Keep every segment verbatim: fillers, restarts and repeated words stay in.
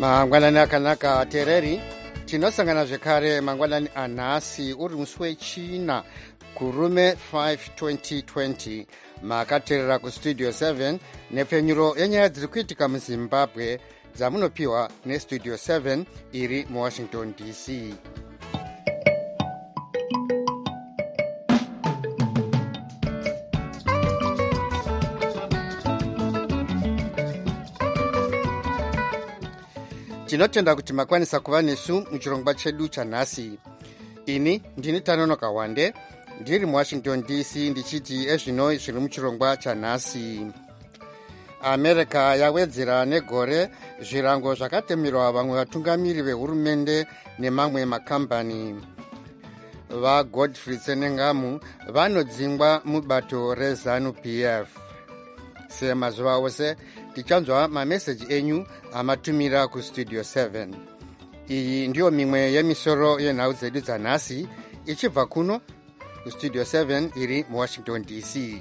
mangwanani akanaka tereri, tinosangana zvekare mangwanani anhasi uri musi wechina kurume five twenty twenty. Makateerera kustudio seven nepfenyuro yenyaya dziri kuitika muzimbabwe dzamunopiwa nestudio seven iri muwashington D C. Tinotenda kuti makwanisa kuva nesu muchirongwa chedu chanhasi. Ini ndini Tanonoka Wande, ndiri muwashington D C ndichiti ezvino zviri muchirongwa chanhasi. America yawedzera negore zvirango zvakatemerwa vamwe vatungamiri vehurumende nemamwe makambani. VaGodfrey Tsenengamu vanodzingwa mubato reZanu P F. Semazuva ose tichanzwa mameseji enyu amatumira kustudio seven. Iyi ndiyo mimwe yemisoro yenhau dzedu dzanhasi ichibva kuno kustudio seven iri muwashington D C.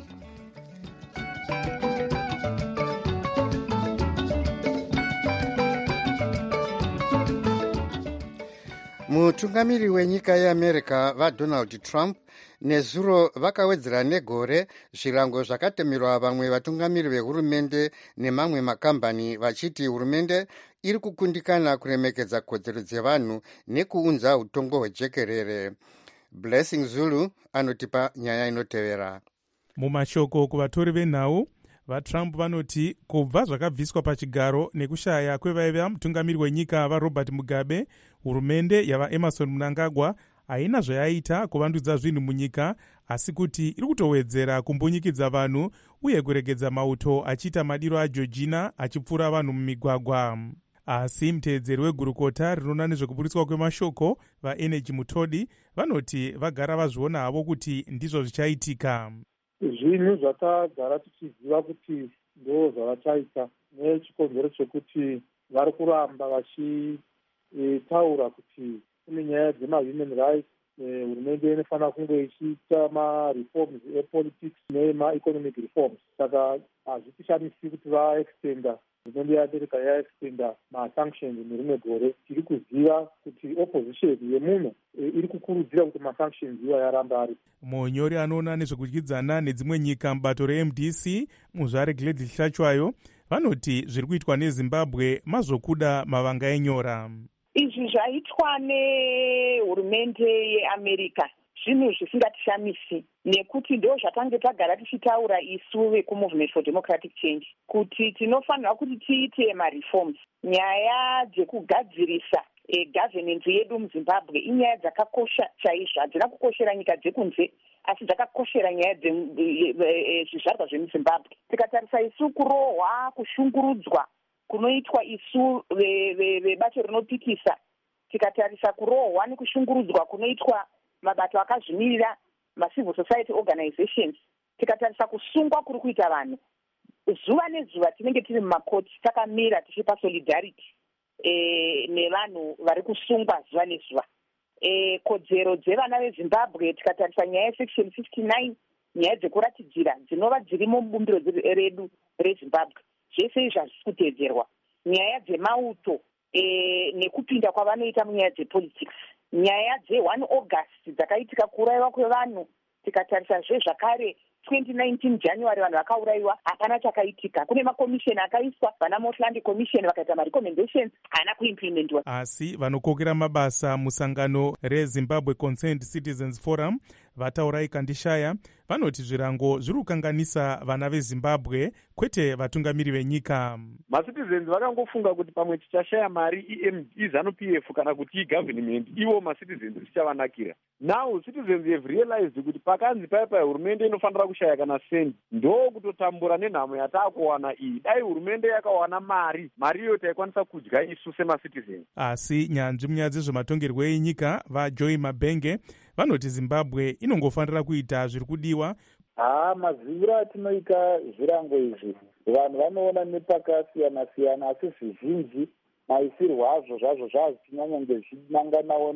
Mutungamiri wenyika yeAmerica vaDonald Trump nezuro vakawedzera negore zvirango zvakatemerwa vamwe vatungamiri vehurumende nemamwe makambani vachiti hurumende iri kukundikana kuremekedza kodzero dzevanhu nekuunza utongo hwejekerere. Blessing Zulu anotipa nyaya inotevera. Mumashoko kuvatori venhau, vaTrump vanoti kubva zvakabviswa pachigaro nekushaya kwevaiva mutungamiri wenyika vaRobert Mugabe, hurumende yavaEmerson Mnangagwa haina zvayaita kuvandudza zvinhu munyika, asi kuti iri kutowedzera kumbunyikidza vanhu uye kuregedza mauto achiita madiro aJeorgina achipfura vanhu mumigwagwa. Asi muteedzeri wegurukota rinoona nezvekuburiswa kwemashoko vaEnergy Mutodi vanoti vagara vazviona havo kuti ndizvo zvichaitika. Zvinhu zvatagara tichiziva kuti ndo zvavachaita nechikonzero chekuti vari kuramba vachitaura kuti kune nyaya dzemahuman rights, hurumende inofanira kunge ichiita mareforms epolitics nemaeconomic reforms. Saka hazvitishamisi kuti vaextenda, hurumende yeAmerica yaextenda masanctions nerimwe gore. Tiri kuziva kuti opposition yemuno iri kukurudzira kuti masanctions iwa yaramba ari. Munyori anoona nezvekudyidzana nedzimwe nyika mubato reM D C muzvare Gladys Hlachwayo vanoti zviri kuitwa neZimbabwe mazvokuda mavanga enyora. Izvi zvaitwa nehurumende yeAmerica zvinhu zvisingatishamisi, nekuti ndo zvatange tagara tichitaura isu vekuMovement for Democratic Change kuti tinofanira kuti tiite mareforms. Nyaya dzekugadzirisa e governance yedu muZimbabwe inyaya dzakakosha chaizvo, hadzina kukoshera nyika dzekunze asi dzakakoshera nyaya dzezvizvarwa zvemuZimbabwe. Tikatarisa isu kurohwa, kushungurudzwa kunoitwa isu vebato rinopikisa, tikatarisa kurohwa nekushungurudzwa kunoitwa mabato akazvimirira macivil society organizations, tikatarisa kusungwa kuri kuita vanhu zuva nezuva tinenge tiri mumakoti takamira tichipa solidarity e, nevanhu vari kusungwa zuva nezuva. E, kodzero dzevana veZimbabwe tikatarisa nyaya yesection fifty-nine, nyaya dzekuratidzira dzinova dzirimo mubumbiro redu reZimbabwe, zvese izvi hazvisi kuteedzerwa. Nyaya dzemauto e, nekupinda kwavanoita munyaya dzepolitics, nyaya dze-one August dzakaitika kuurayiwa kwevanhu, tikatarisa zvezvakare twenty nineteen January vanhu vakaurayiwa, hapana chakaitika. Kune makomisheni akaiswa, vana Motlandi Commission vakaita marecommendations, haana kuimplementwa. Asi vanokokera mabasa musangano reZimbabwe Concerned Citizens Forum vataurai Kandishaya vanoti zvirango zviri kukanganisa vana veZimbabwe kwete vatungamiri venyika. Macitizens vakangofunga kuti pamwe tichashaya mari iZanu P F kana kuti igovernment, ivo macitizens tichavanakira. Now citizens have realized kuti pakanzi paipa hurumende inofanira kushaya kana sendi, ndo kutotambura nenhamo yataakuwana iyi. Dai hurumende yakawana mari, mari iyo taikwanisa kudya isu semacitizens. Asi nyanzvi munyaya dzezvematongerwo enyika vaJoy Mabenge vanoti Zimbabwe inongofanira kuita zviri kudiwa. Ah, maziviro atinoita zvirango izvi vanhu vanoona nepakasiyana siyana, asi zvizhinji maisirwo azvo zvazvo zvazvinyanyange zvinanganawo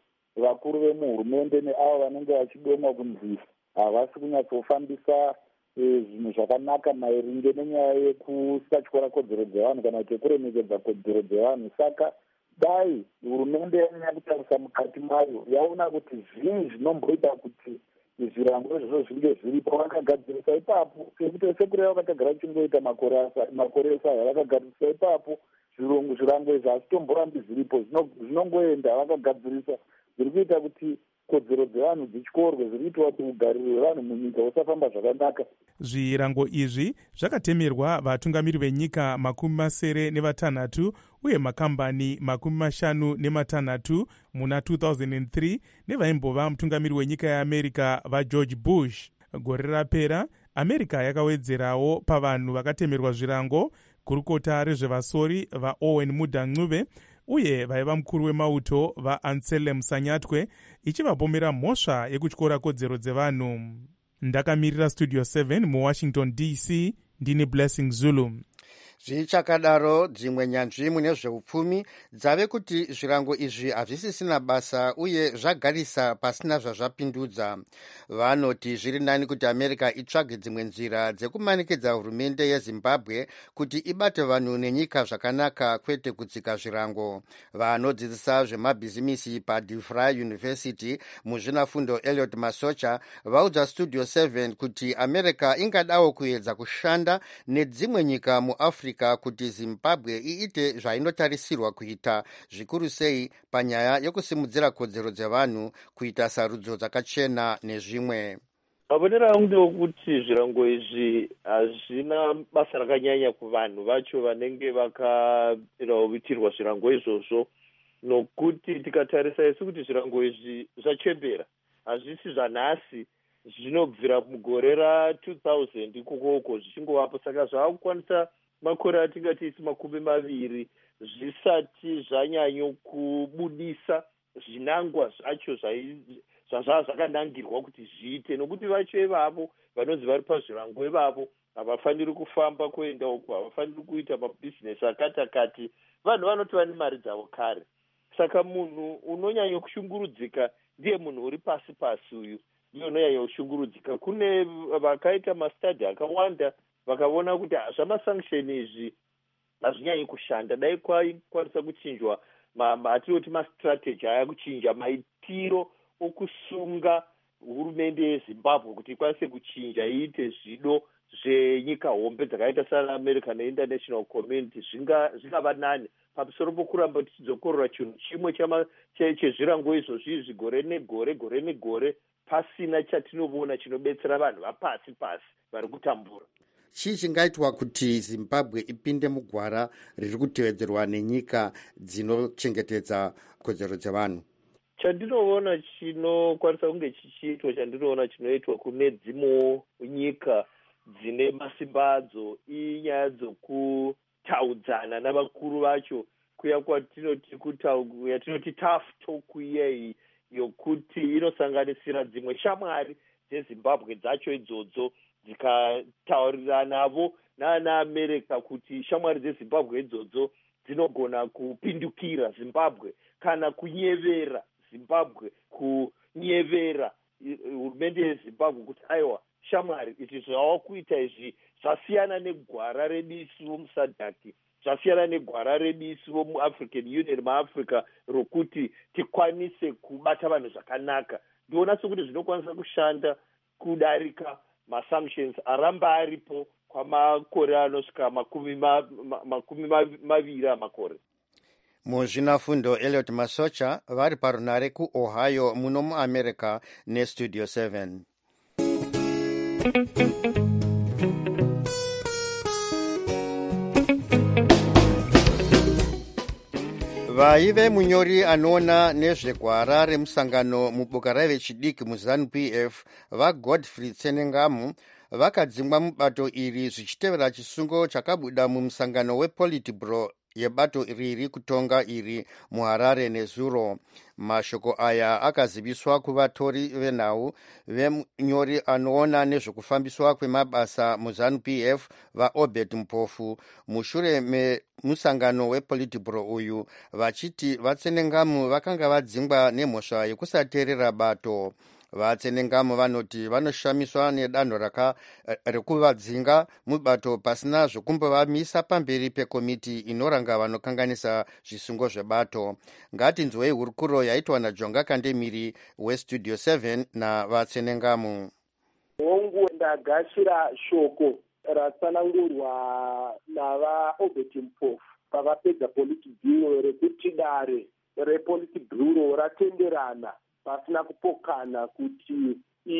nevakuru vemuhurumende neavo vanenge vachidomwa kunzi havasi kunyatsofambisa zvinhu zvakanaka mairinge nenyaya yekusatyora kodzero dzevanhu kana kuti yekuremekedza kodzero dzevanhu. Saka dai hurumende yanyanya kutarisa mukati mayo yaona kuti zvii zvinomboita kuti zvirango izvozvo zvinge zviripo, vakagadzirisa ipapo. Sekuti sekuru yavo vakagara vachingoita makore esaya vakagadzirisa ipapo zvirango izvi hazitomborambi zviripo, zvinongoenda vakagadzirisa. Zviri kuita kuti kodzero dzevanhu dzichkorwe, zviri kuita kuti ugariro hwevanhu munyika husafamba zvakanaka. Zvirango izvi zvakatemerwa vatungamiri venyika makumi masere nevatanhatu uye makambani makumi mashanu nematanhatu muna two thousand three nevaimbova mutungamiri wenyika yeAmerica vaGeorge Bush. Gore rapera America yakawedzerawo pavanhu vakatemerwa zvirango gurukota rezvevasori vaOwen Mudancuve uye vaiva mukuru wemauto vaAnselm Sanyatwe, ichivapomera mhosva yekutyora kodzero dzevanhu. Ndakamirira Studio seven muWashington D C, ndini Blessing Zulu. Zvichakadaro dzimwe nyanzvi mune zveupfumi dzave kuti zvirango izvi hazvisisina basa uye zvagarisa pasina zvazvapindudza. Vanoti zviri nani kuti America itsvage dzimwe nzira dzekumanikidza hurumende yeZimbabwe kuti ibate vanhu nenyika zvakanaka kwete kutsika zvirango. Vanodzidzisa zvemabhizimisi paDeFry University muzvinafundo Elliot Masocha vaudza Studio seven kuti America ingadawo kuedza kushanda nedzimwe nyika muAfrica kuti Zimbabwe iite zvainotarisirwa kuita, zvikuru sei panyaya yekusimudzira kodzero dzevanhu, kuita sarudzo dzakachena nezvimwe. Mabonero angu ndeokuti zvirango izvi hazvina basa rakanyanya kuvanhu vacho vanenge vakawitirwa zvirango izvozvo, nokuti tikatarisa isu kuti zvirango izvi zvachembera, hazvisi zvanhasi, zvinobvira mugore ra two thousand ikokoko zvichingovapo. Saka zvavakukwanisa makore atingati isi makumi maviri zvisati zvanyanyo kubudisa zvinangwa zvacho zvazva zvakanangirwa kuti zviite, nokuti vacho ivavo vanonzi vari pazvirango ivavo havafaniri kufamba kuenda uko, havafaniri kuita mabhizinesi akati akati, vanhu vanoti vane mari dzavo kare. Saka munhu unonyanya kushungurudzika ndiye munhu uri pasi pasi uyu, ndiye unonyanya kushungurudzika. Kune vakaita mastadi akawanda vakaona kuti zvamasanction izvi hazvinyanyi kushanda, dai kwaikwanisa kuchinjwa atinoti mastrategy aya kuchinja maitiro okusunga hurumende yeZimbabwe kuti ikwanise kuchinja iite zvido zvenyika hombe dzakaita sana America neInternational Community zvingava nani pamusoro pokuramba tichidzokorora chinhu chimwe chezvirango izvozvo izvi gore negore gore negore pasina chatinoona chinobetsera vanhu vapasi pasi vari kutambura. Chii chingaitwa kuti Zimbabwe ipinde mugwara riri kutevedzerwa nenyika dzinochengetedza kodzero dzevanhu? Chandinoona chinokwanisa kunge chichiitwa, chandinoona chinoitwa kune dzimwewo nyika dzine masimba adzo inyaya dzokutaudzana navakuru vacho, kuya kwatinoti yatinoti tough talk iyeyi yokuti inosanganisira dzimwe shamwari dzeZimbabwe dzacho idzodzo dzikataurira navo nana America kuti shamwari dzeZimbabwe idzodzo dzinogona kupindukira Zimbabwe kana kunyevera Zimbabwe, kunyevera hurumende yeZimbabwe kuti aiwa shamwari izvi zvava kuita izvi zvasiyana negwara redu isi vomusadhaki, zvasiyana negwara redu isi vomuAfrican Union maAfrica rokuti tikwanise kubata vanhu zvakanaka. Ndiona sekuti zvinokwanisa kushanda kudarika masanctions aramba aripo kwamakore anosvika makumi makumi maviri amakore. Muzvinafundo Elliot Masocha vari parunare kuOhio muno muAmerica neStudio seven. Vaive munyori anoona nezvegwara remusangano muboka revechidiki muZANU P F vaGodfrey Tsenengamu vakadzingwa mubato iri zvichitevera chisungo chakabuda mumusangano wePolitburo yebato riri kutonga iri muHarare nezuro. Mashoko aya akaziviswa kuvatori venhau vemunyori anoona nezvekufambiswa kwemabasa muZANU P F vaObert Mpofu mushure memusangano wePolitburo uyu, vachiti vaTsenengamu vakanga vadzingwa nemhosva yekusateerera bato. vatsenengamo vanoti vanoshamiswa nedanho raka rekuvadzinga mubato pasina zvokumbovamisa pamberi pekomiti inoranga vanokanganisa zvisungo zvebato. Ngatinzwei hurukuro yaitwa naJonga Kandemiri westudio seven navatsenengamo. hongu ndagashira shoko ratsanangurwa navaobert mpofu pavapedza politi bhiro rekuti dare repoliti bhuro ratenderana pasina kupokana kuti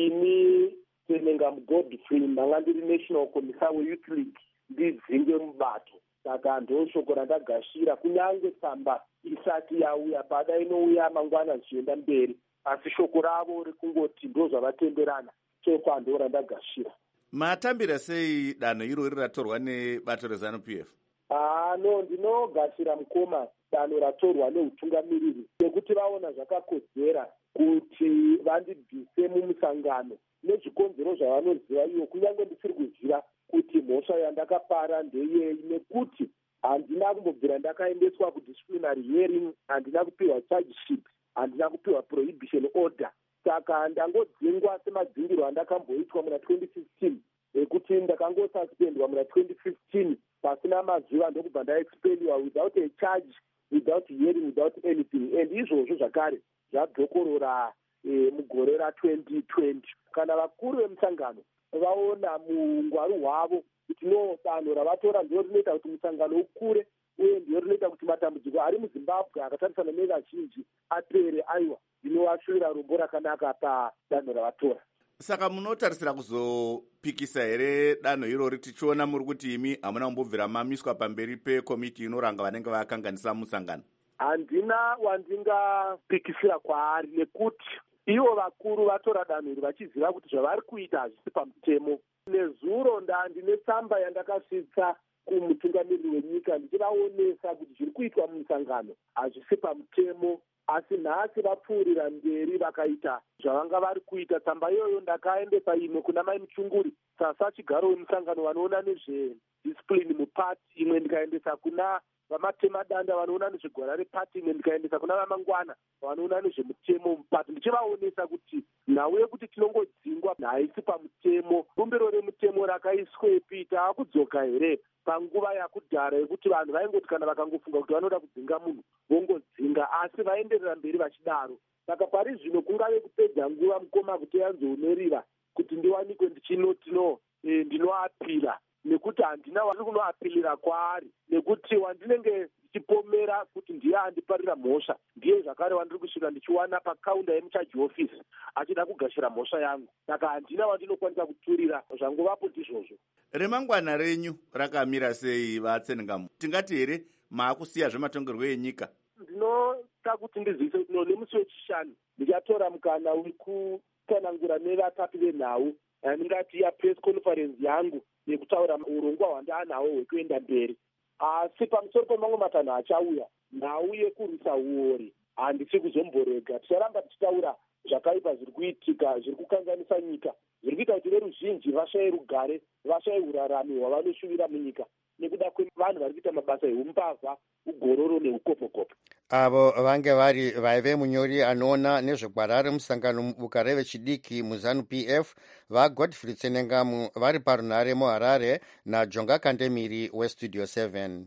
ini Tsenengam Godfrey ndanga ndiri national commissar weyouth league ndidzinge mubato. Saka ndo shoko randagashira kunyange tsamba isati yauya pada inouya mangwana zvichienda mberi, asi shoko ravo rekungoti ndo zvavatenderana chekwa ndo randagashira. Matambira sei danho irori ratorwa nebato reZANU P F? Ah no, ndinogashira mukoma danho ratorwa neutungamiriri nekuti vaona zvakakodzera kuti vandibvise mumusangano nezvikonzero zvavanoziva ivo, kunyange ndisiri kuziva kuti mhosva yandakapara ndeyei, nekuti handina kumbobvira ndakaendeswa kudisciplinary hearing, handina kupiwa chargeship, handina kupiwa prohibition order. Saka ndangodzingwa semadzingiro andakamboitwa muna twenty sixteen ekuti ndakangosuspendwa muna twenty fifteen pasina mazuva ndokubva ndaexpeliwa without a charge, without hearing, without anything. And izvozvo zvakare zvadzokorora e, mugore ratwenty twenty. Kana vakuru vemusangano vaona mungwaru hwavo kuti no danho ravatora ndio rinoita kuti musangano ukure uye ndio rinoita kuti matambudziko ari muZimbabwe akatarisana nevazhinji apere, aiwa ndinovashuvira rumbo rakanaka padanho ravatora. Saka munotarisira kuzopikisa here danho irori tichiona muri kuti imi hamuna kumbobvira mamiswa pamberi pekomiti inoranga vanenge vakanganisa musangano? Handina wandingapikisira kwaari nekuti ivo vakuru vatora danho iri vachiziva kuti zvavari kuita hazvisi pamutemo. Nezuro ndandine tsamba yandakasvitsa kumutungamiriri wenyika ndichivaonesa kuti zviri kuitwa mumusangano hazvisi pamutemo, asi nhasi vapfuurira mberi vakaita zvavanga vari kuita. Tsamba iyoyo ndakaendesa imwe kuna mai Muchunguri, sasa chigaro wemusangano vanoona nezvediscipline mupati, imwe ndikaendesa kuna vamatema danda vanoona nezvegwara repati, imwe ndikaendesa kuna vamangwana vanoona nezvemutemo mupati, ndichivaonesa kuti nhau yekuti tinongodzingwa haisi pamutemo. Bumbiro remutemo rakaiswepi, taakudzoka here panguva yakudhara yekuti vanhu vaingoti kana vakangofunga kuti vanoda kudzinga munhu vongodzinga, asi vaenderera mberi vachidaro. Saka pari zvino kungave kupedza nguva mukoma kuti yanzoonerira kuti ndiwanikwe ndichinoti no e, ndinoapira, nekuti handina wari kunoapilira kwaari, nekuti wandinenge ndichipomera kuti ndiye andiparira mhosva ndiye zvakare wandiri kusvika ndichiwana pakaunda yemuchaji office achida kugashira mhosva yangu. Saka handina wandinokwanisa kuturira, zvangovapo ndizvozvo. Remangwana renyu rakamira sei vatsenengamo? Tingati here maakusiya zvematongerwo enyika? Ndinoda kuti ndizivise kuti no nemusi wechishanu ndichatora mukana wekutsanangura nevatapi venhau, ndingati yapress conference yangu yekutaura urongwa hwandaanahwo hwekuenda mberi. Asi pamusoro pemamwe matanho achauya, nhau yekurwisa uori handisi kuzomborega. Ticharamba tichitaura zvakaipa zviri kuitika, zviri kukanganisa nyika, zviri kuita kuti veruzhinji vashaye rugare, vashaye urarami hwavanoshuvira munyika nekuda kwevanhu vari kuita mabasa eumbavha, ugororo neukopokopo. Avo vange vari vaive munyori anoona nezvegwara remusangano mubuka revechidiki muZANU P F vaGodfrey Tsenengamu vari parunhare muHarare naJonga Kandemiri westudio seven.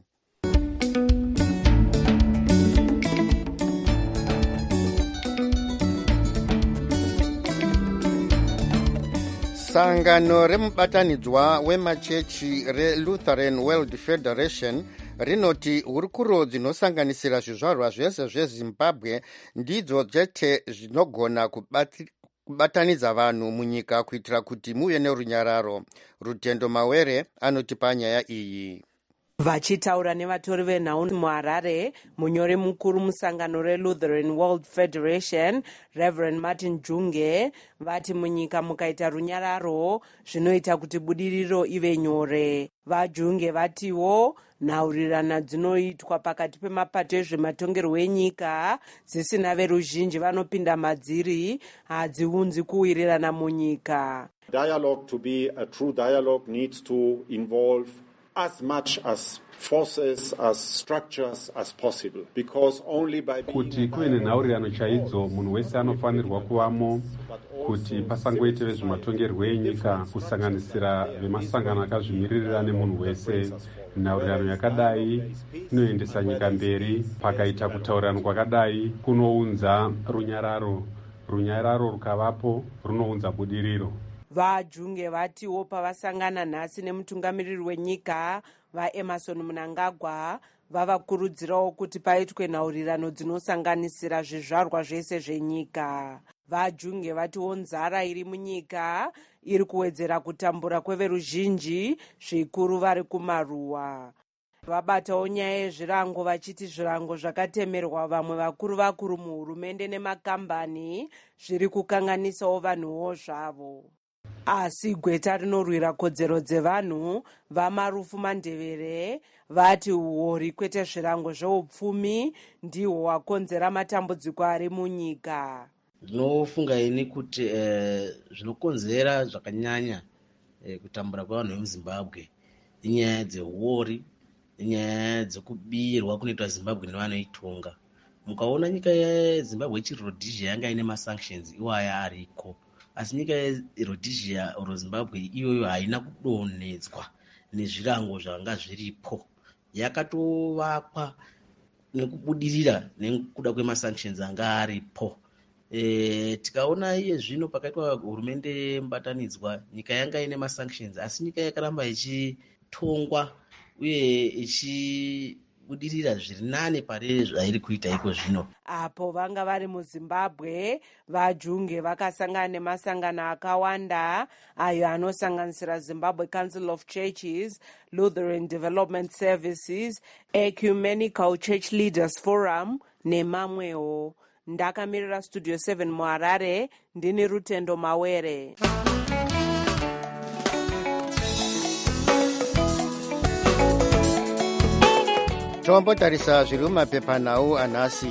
Sangano remubatanidzwa wemachechi reLutheran World Federation rinoti hurukuro dzinosanganisira zvizvarwa zvese zveZimbabwe ndidzo dzete zvinogona kubatanidza vanhu munyika kuitira kuti muve nerunyararo. Rutendo Mawere anoti panyaya iyi. Vachitaura nevatori venhau muHarare, munyori mukuru musangano reLutheran World Federation Reverend Martin Junge vati munyika mukaita runyararo zvinoita kuti budiriro ive nyore. VaJunge vatiwo nhaurirana dzinoitwa pakati pemapato ezvematongerwo enyika dzisina veruzhinji vanopinda madziri hadziunzi kuwirirana munyika. Dialogue, to be a true dialogue, needs to involve as much as forces, as structures as possible, because only by kuti kuve nenhaurirano chaidzo munhu wese anofanirwa kuvamo, kuti pasangoite vezvematongerwo enyika kusanganisira vemasangano akazvimiririra nemunhu wese. Nhaurirano yakadai inoendesa nyika mberi. Pakaita kutaurirana kwakadai kunounza runyararo. Runyararo rukavapo runounza budiriro. Vajunge vatiwo pavasangana nhasi nemutungamiriri wenyika vaEmerson Mnangagwa vavakurudzirawo kuti paitwe nhaurirano dzinosanganisira zvizvarwa zvese zvenyika. Vajunge vatiwo nzara iri munyika iri kuwedzera kutambura kweveruzhinji, zvikuru vari kumaruwa. Vabatawo nyaya yezvirango vachiti zvirango zvakatemerwa vamwe vakuru vakuru muhurumende nemakambani zviri kukanganisawo vanhuwo zvavo. Asi gweta rinorwira kodzero dzevanhu vaMarufu Mandevere vati uori kwete zvirango zveupfumi ndihwo hwakonzera matambudziko ari munyika. Ndinofunga ini kuti eh, zvinokonzera zvakanyanya eh, kutambura kwevanhu vemuZimbabwe inyaya dzehuori, inyaya dzekubirwa kunoitwa Zimbabwe nevanoitonga. Mukaona nyika yeZimbabwe ichiri Rhodesia yanga ine masanctions iwaya ariko, asi nyika yeRhodesia oro Zimbabwe iyoyo haina kudonhedzwa nezvirango zvanga zviripo. Yakatovakwa nekubudirira nekuda kwemasanctions anga aripo. E, tikaona iye zvino pakaitwa hurumende mbatanidzwa, nyika yanga ine masanctions asi nyika yakaramba ichitongwa uye ichibudirira zviri nane pare zvairi kuita iko zvino. Apo vanga vari muZimbabwe, Vajunge vakasangana nemasangano akawanda ayo anosanganisira Zimbabwe Council of Churches, Lutheran Development Services, Ecumenical Church Leaders Forum nemamwewo. Ndakamirira Studio seven muHarare, ndini Rutendo Mawere. Tombotarisa zviri mumapepanhau anhasi.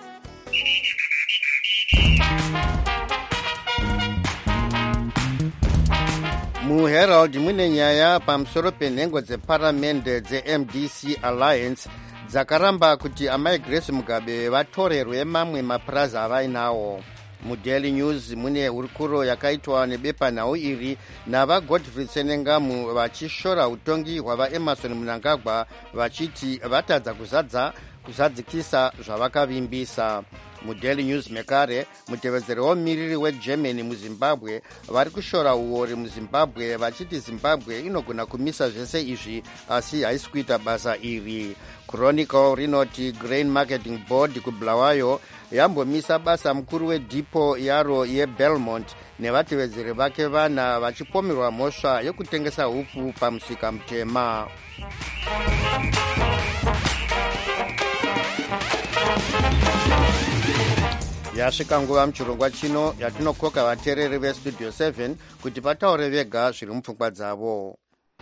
MuHerald mune nyaya pamusoro penhengo dzeparamende dzeM D C Alliance dzakaramba kuti amai Grace Mugabe vatorerwe mamwe mapurazi avainawo. MuDaily News mune hurukuro yakaitwa nebepanhau iri navaGodfrey Senengamu vachishora utongi hwavaEmerson Mnangagwa vachiti vatadza kuzadza kuzadzikisa zvavakavimbisa. MuDaily News mekare mutevedzeri womumiriri weGermany muZimbabwe vari kushora uori muZimbabwe vachiti Zimbabwe inogona kumisa zvese izvi asi haisi kuita basa iri. Chronicle rinoti Grain Marketing Board kuBulawayo yambomisa basa mukuru wedhipo yaro yeBelmont nevatevedzeri vake vana vachipomerwa mhosva yekutengesa hupu pamusika mutema. Yasvika nguva muchirongwa chino yatinokoka vateereri veStudio seven kuti vataure vega zviri mupfungwa dzavo.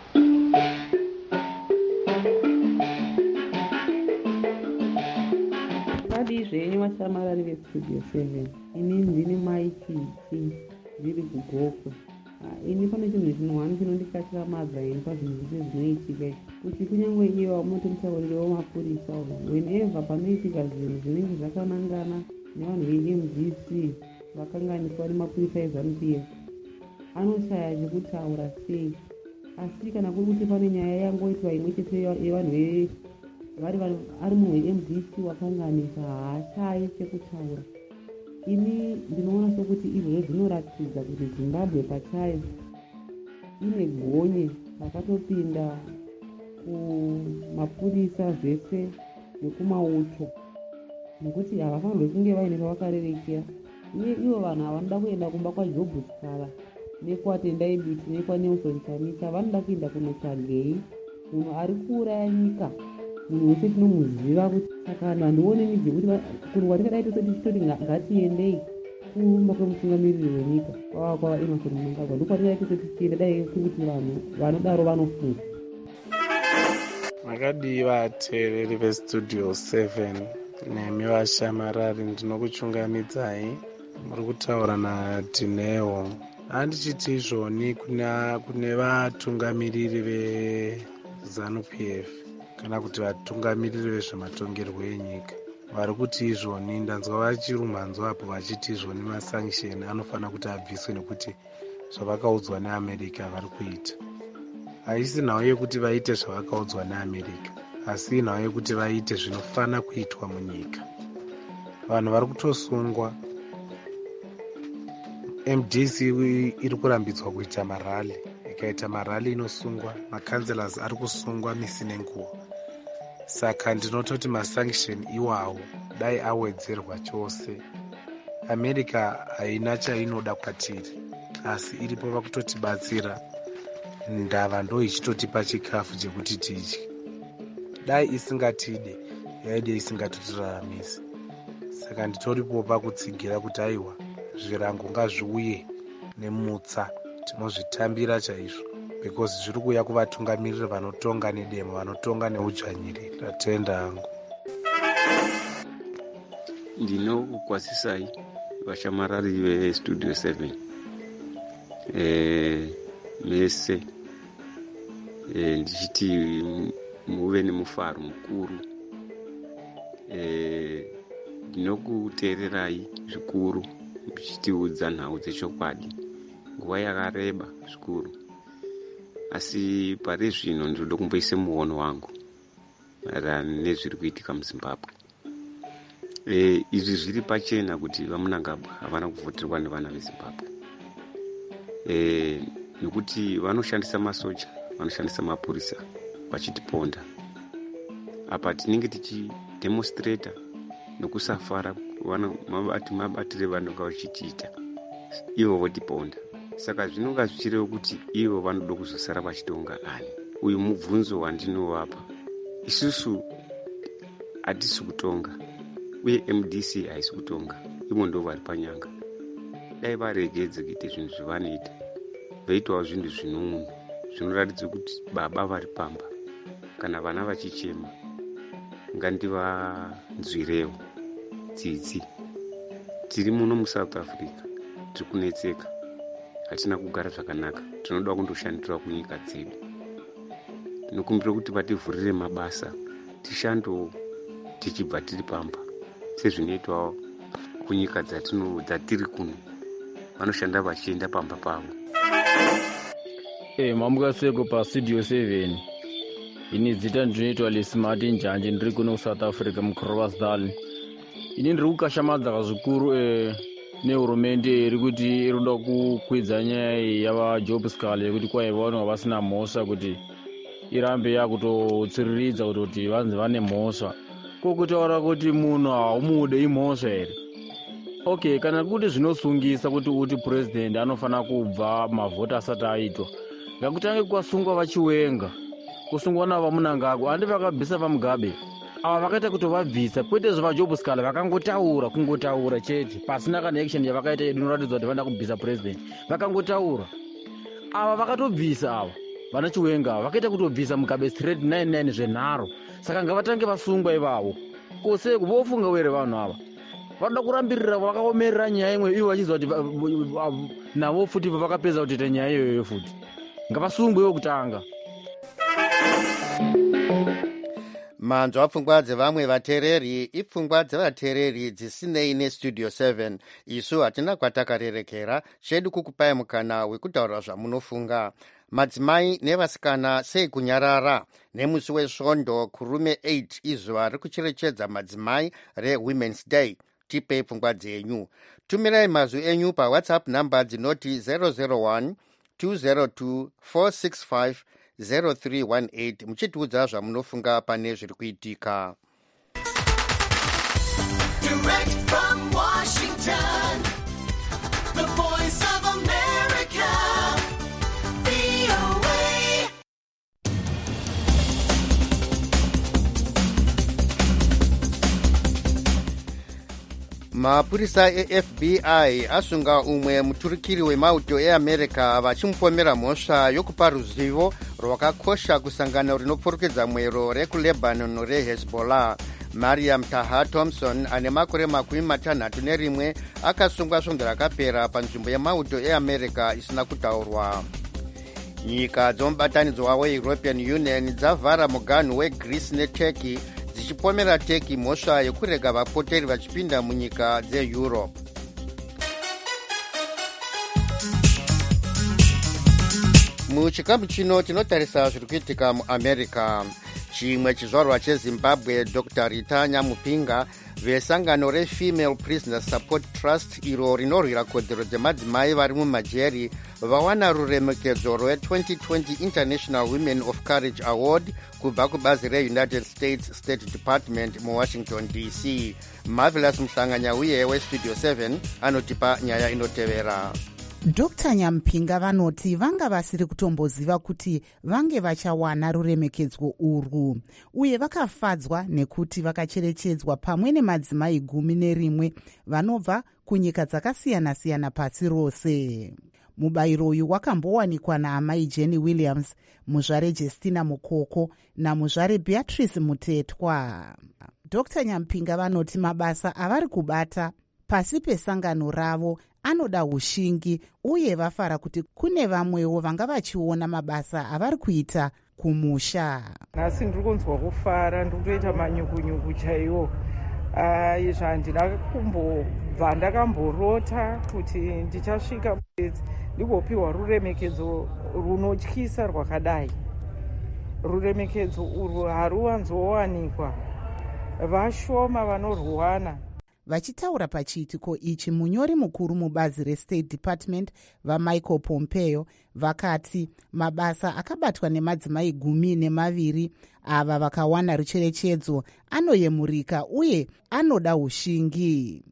Vadi zvenyu vashamarari veStudio seven, ini ndini Maiti ndiri kugokwe. Ini pane chinhu chinhu chinondikatiramadza ini pazvinhu zvese zvinoitika kuti kunyange ivo vamunoti mutauriri wamapurisa whenever panoitika zvinhu zvinenge zvakanangana nevanhu veM D C vakanganiswa nemapurisa eZANU P F anoshaya chekutaura sei. Asi kana kuri kuti pane nyaya yangoitwa imwe chete yevanhu vari ari munhu weM D C wakanganisa haashayi chekutaura. Ini ndinoona sokuti izvozvo zvinoratidza kuti Zimbabwe pachayo ine gonye rakatopinda kumapurisa zvese nekumauto, nekuti havafanirwe kunge vaine pavakarerekera. Uye ivo vanhu havanoda kuenda kumba kwaJob Sikara nekwaTendai Biti nekwaNelson Chamisa, vanoda kuenda kunotsvagei munhu ari kuuraya nyika, munhu wese tinomuziva. Kuti saka vanhu handione midzi yekuti kunhu kwatingadayi tose tichitoti ngatiendei kurumba kwemutungamiriri wenyika kwava kwavaEmerson Mnangagwa ndokwatingadayi tose tichienda, dai kuti vanhu vanodaro vanofunga. Makadii vateereri veStudio seven nemi vashamarari, ndinokuchungamidzai. Muri kutaura naDineo. Handichiti izvoni kune vatungamiriri ZANU P F kana kuti vatungamiriri vezvematongerwo enyika vari kuti izvoni ndanzwa vachirumhanzwa apo vachiti izvoni masanction anofanira kuti abviswe nekuti zvavakaudzwa neamerica vari kuita. Haisi nhau yekuti vaite zvavakaudzwa neamerica, asi nhau yekuti vaite zvinofanira kuitwa munyika. Vanhu vari kutosungwa. M D C iri kurambidzwa kuita marali, ikaita marali inosungwa, makanzelas ari kusungwa misi nenguva. Saka ndinototi masanction iwawo dai awedzerwa chose. America haina chainoda kwatiri, asi iripo vakutotibatsira. Ndava ndo ichitotipa chikafu chekuti tidye. Dai isingatide yaide isingatotiraramisi. Saka nditoripo pakutsigira kuti aiwa zvirango ngazviuye nemutsa, tinozvitambira chaizvo, because zviri kuuya kuvatungamiriri vanotonga nedemo, vanotonga neudzvanyiriri. Ndatenda hangu. Ndinokukwazisai vashamarari vestudio seven eh mese eh ndichiti muve nemufaro mukuru. eh ndinokuteererai zvikuru muchitiudza nhau dzechokwadi nguva yakareba zvikuru, asi pari zvino ndinoda kumboisa muono wangu maererano nezviri kuitika muZimbabwe. E, izvi zviri pachena kuti vaMunangagwa havana kuvhoterwa nevana veZimbabwe. E, nekuti vanoshandisa masoja, vanoshandisa mapurisa vachitiponda. Apa tinenge tichidemonstrata nokusafara mabati mabatire vanonga vachitiita, ivo votiponda. Saka zvinonga zvichirevo kuti ivo vanoda kuzosara vachitonga ani. Uyu mubvunzo wandinovapa. Isusu hatisi kutonga, uye M D C haisi kutonga, ivo ndo vari panyanga. Dai varegedze kuita zvinhu zvavanoita, vaitawo zvinhu zvinoumu zvinoratidza kuti baba vari pamba, kana vana vachichema ngandivanzwirewo tsitsi. Tiri muno muSouth Africa tiri kunetseka, hatina kugara zvakanaka, tinoda kundoshandira kunyika dzedu. Tinokumbira kuti vativhurire mabasa tishandowo tichibva tiri pamba, sezvinoitwawo kunyika dzatino dzatiri kuno, vanoshanda vachienda pamba pavo. Eh, mamuka seko pa studio seven. Ini dzita ndinoitwa leSmart Njanje, ndiri kuno South Africa muKrugersdal. Ini ndiri kukashamadza kazvikuru eh nehurumende iri kuti inoda kukwidza nyaya yavaJob Scal yekuti kwai vanhu vasina mhosva kuti irambe yakutotsiriridza kuti vanzi vane mhosva. Kokutaura kuti munhu haumude imhosva here. Okay, kana kuti zvinosungisa kuti uti president anofanira kubva mavhoti asati aitwa, ngakutange kwasungwa vachiwenga, kusungwa navaMunangagwa, handi vakabvisa vaMugabe. Ava vakaita kuti vabvisa, kwete zvevaJob Scal vakangotaura kungotaura chete pasina kana action yavakaita inoratidza kuti vanoda kubvisa president. Vakangotaura. Ava vakatobvisa ava vana chiwenga vakaita kutobvisa Mugabe straight nine nine zvenharo. Saka ngavatange vasungwa ivavo. Kose vofunga were vanhu ava vanoda kurambirira, vakaomerera nyaya imwe ivo vachizwa kuti navo futi vakapedza kutoita nyaya iyoyo futi. Ngavasungwewo kutanga. Manzwa apfungwa dzevamwe vateereri ipfungwa dzevateereri dzisinei nestudio seven. Isu hatina kwatakarerekera, chedu kukupai mukana wekutaura zvamunofunga. Madzimai nevasikana sei kunyarara nemusi wesvondo kurume eight izuva rekucherechedza madzimai reWomen's Day. Tipei pfungwa dzenyu. Tumirai mazwi enyu paWhatsApp namba dzinoti zero zero one two zero two four six five zero three one eight muchitiudza zvamunofunga pane zviri kuitika. Direct from Washington, the voice of America, V O A. Mapurisa eF B I asunga umwe muturukiri wemauto eAmerica vachimupomera mhosva yokupa ruzivo rwakakosha kusangano rinopfurukedza mwero rekuLebanon reHezbollah. Mariam Taha Thompson ane makore makumi matanhatu nerimwe akasungwa svondo rakapera panzvimbo yemauto eAmerica isina kutaurwa. nyika dzomubatanidzwa weeuropean union dzavhara muganhu wegreece neturkey dzichipomera turkey mhosva yekurega vapoteri vachipinda munyika dzeeurope. muchikamu chino tinotarisa zviri kuitika muamerica. chimwe chizvarwa chezimbabwe dr rita nyamupinga vesangano refemale prisoners support trust iro rinorwira kodzero dzemadzimai vari mumajeri vawana ruremekedzo rwe-twenty twenty international women of courage award kubva kubazi reunited states state department muwashington D C. marvelous muhlanganya uye westudio seven anotipa nyaya inotevera. dr nyampinga vanoti vanga vasiri kutomboziva kuti vange vachawana ruremekedzo urwu uye vakafadzwa nekuti vakacherechedzwa pamwe nemadzimai gumi nerimwe vanobva kunyika dzakasiyana-siyana pasi rose. mubayiro uyu wakambowanikwa naamai Jenny Williams, muzvare Justina Mukoko namuzvare Beatrice Mutetwa. dr Nyampinga vanoti mabasa avari kubata pasi pesangano ravo anoda ushingi uye vafara kuti kune vamwewo vanga vachiona mabasa avari kuita kumusha. nhasi ndiri kunzwa kufara, ndiri kutoita manyukunyuku chaiwo. izvi handina kumbobva ndakamborota kuti ndichasvika ndigopiwa ruremekedzo runotyisa rwakadai. ruremekedzo urwu haruwanzowanikwa, vashoma vanorwana. vachitaura pachiitiko ichi munyori mukuru mubazi restate department vamichael Pompeo vakati mabasa akabatwa nemadzimai gumi nemaviri ava vakawana rucherechedzo anoyemurika uye anoda ushingi.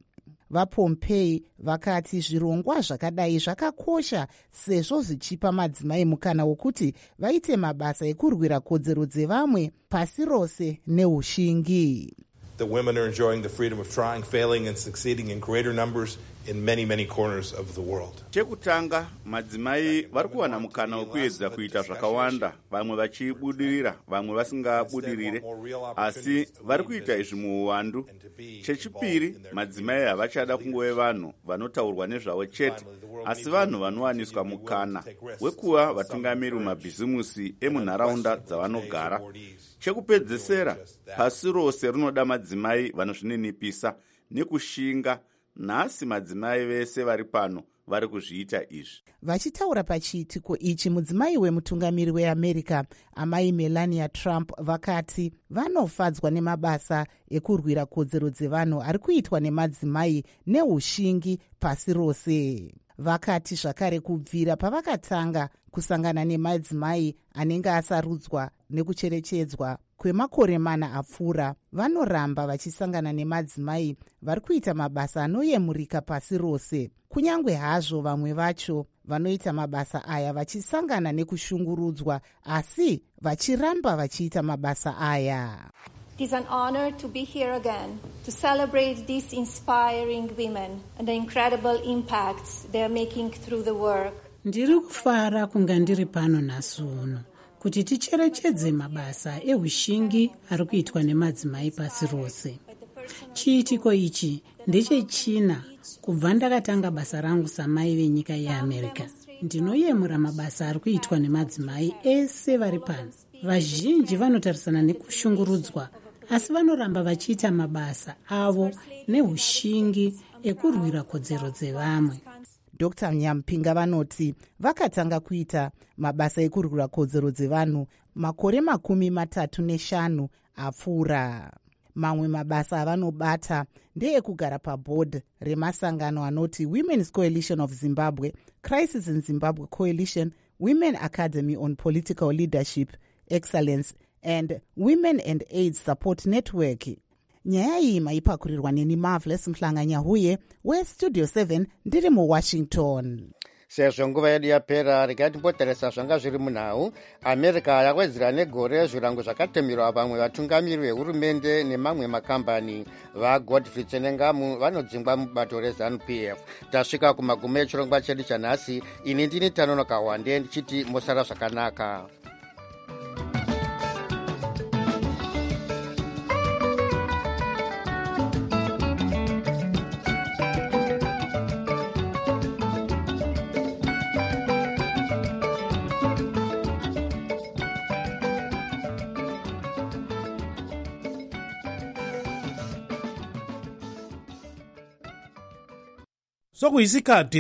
vapompei vakati zvirongwa zvakadai zvakakosha sezvo zvichipa madzimai mukana wokuti vaite mabasa ekurwira kodzero dzevamwe pasi rose neushingi. The women are enjoying the freedom of trying, failing and succeeding in greater numbers in many, many corners of the world. chekutanga madzimai vari kuwana mukana wekuedza kuita zvakawanda, vamwe vachibudirira vamwe vasingabudirire, asi vari kuita izvi muuwandu. chechipiri madzimai havachada kungove vanhu vanotaurwa nezvavo chete, asi vanhu vanowaniswa mukana wekuva vatungamiri mumabhizimusi emunharaunda dzavanogara. chekupedzesera pasi rose rinoda madzimai vanozvininipisa nekushinga. nhasi madzimai vese vari pano vari kuzviita izvi. vachitaura pachiitiko ichi mudzimai wemutungamiri weamerica amai Melania Trump vakati vanofadzwa nemabasa ekurwira kodzero dzevanhu ari kuitwa nemadzimai neushingi pasi rose. vakati zvakare kubvira pavakatanga kusangana nemadzimai anenge asarudzwa nekucherechedzwa kwemakore mana apfuura, vanoramba vachisangana nemadzimai vari kuita mabasa anoyemurika pasi rose, kunyange hazvo vamwe vacho vanoita mabasa aya vachisangana nekushungurudzwa, asi vachiramba vachiita mabasa aya. It is an honor to be here again to celebrate these inspiring women and the incredible impacts they are making through the work. Ndiri kufara kunga ndiri pano nhasi uno kuti ticherechedze mabasa eushingi ari kuitwa nemadzimai pasi rose. chiitiko ichi ndechechina kubva ndakatanga basa rangu samai venyika yeamerica. ndinoyemura mabasa ari kuitwa nemadzimai ese vari pano. vazhinji vanotarisana nekushungurudzwa, asi vanoramba vachiita mabasa avo neushingi ekurwira kodzero dzevamwe. dr Nyampinga vanoti vakatanga kuita mabasa ekurwira kodzero dzevanhu makore makumi matatu neshanu apfuura. mamwe mabasa avanobata ndeekugara pabhodhi remasangano anoti Women's Coalition of Zimbabwe, Crisis in Zimbabwe Coalition, Women Academy on Political Leadership Excellence and Women and AIDS Support Network. nyaya iyi maipakurirwa neni Marvelous Mhlanganya huye westudio seven ndiri muwashington. sezvo nguva yedu yapera, regai timbotarisa zvanga zviri munhau. america yakwedzera negore zvirango zvakatemerwa vamwe vatungamiri vehurumende nemamwe makambani. vagodfrey tsenengamu vanodzingwa mubato reZANU P F. tasvika kumagumo echirongwa chedu chanhasi. ini ndini Tanonoka Wande ndichiti mosara zvakanaka. sokuyisikhathi